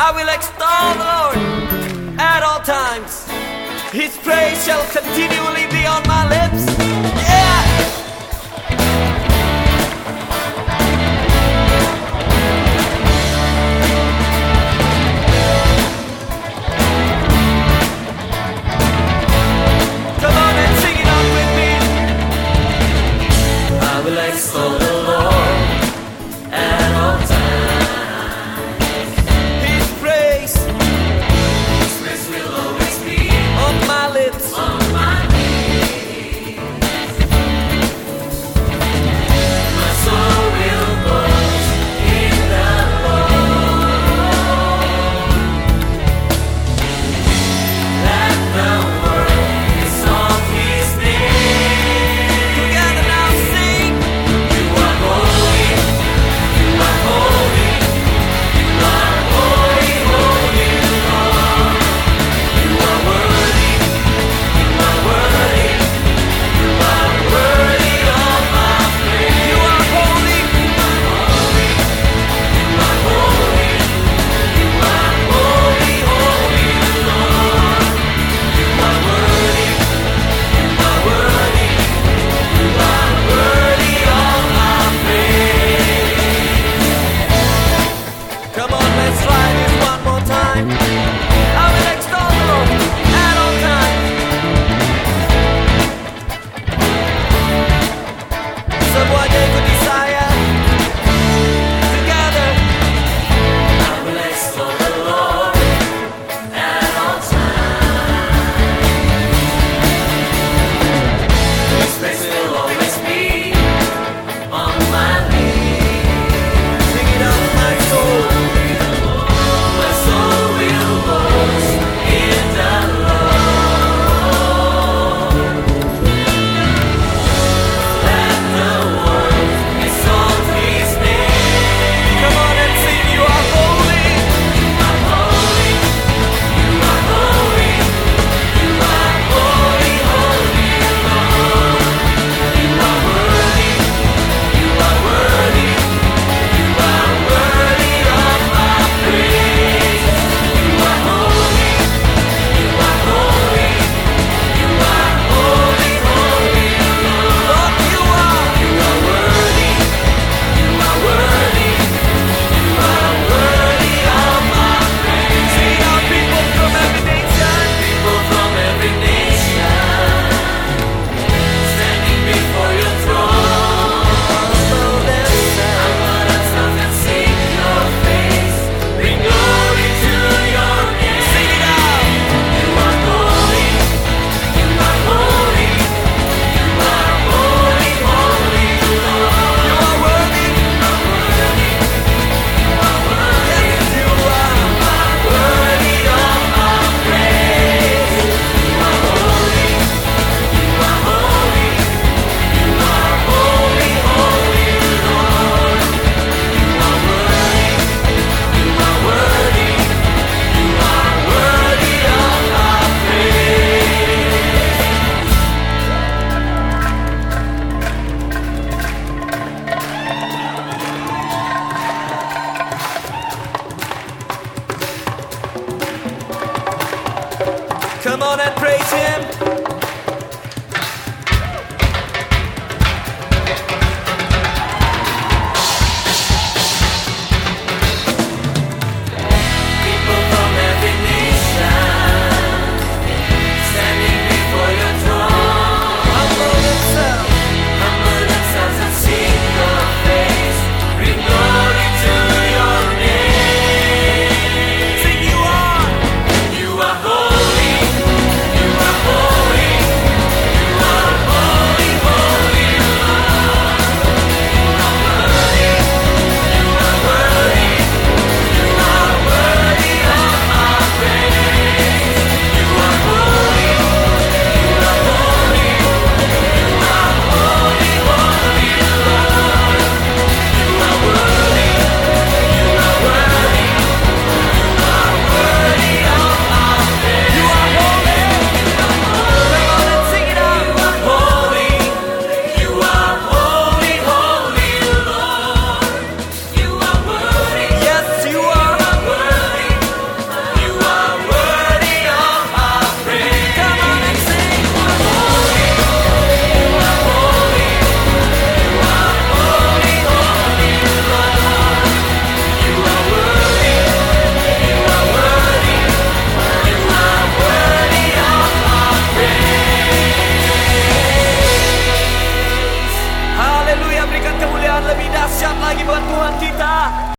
I will extol the Lord at all times. His praise shall continually be on my lips. Yeah! Come on and sing it out with me. I will extol the Lord at all times. His praise will always be on my lips. On my lips. My soul will boast in the Lord. Let the world exalt His name. Together now sing. You are holy. You are holy. You are holy, holy Lord. You are worthy. You are worthy. You are worthy of my praise. You are holy. You are holy. You are holy. You are holy, holy Lord. You are worthy. You are worthy. You are worthy of my praise. Come on, let's try this one more time. I will extol the Lord at all times. Sebuah yaitu saya together. I will extol the Lord at all times. His praise will always be on my lips. Sing it out, my soul. My soul will boast in the Lord. Let the world exalt His name. Come on and sing. You are holy. You are holy. You are holy. You are holy, holy Lord. You are worthy. You are worthy. You are worthy of my praise. You are holy. You are holy. You are holy, holy Lord. You are. You are worthy. You are worthy. You are worthy of my praise. Sing out, people from every nation. People from every nation. Standing before your throne. I'm gonna talk and sing your face. Bring glory to your name. Sing it out. You are holy. You are holy. You are holy, holy Lord. You are worthy. You are worthy. You are worthy. Yes, you are. You are worthy of my praise. You are holy. You are holy. You are holy, holy Lord. You are worthy. You are worthy. You are worthy of my praise. Come on and praise Him.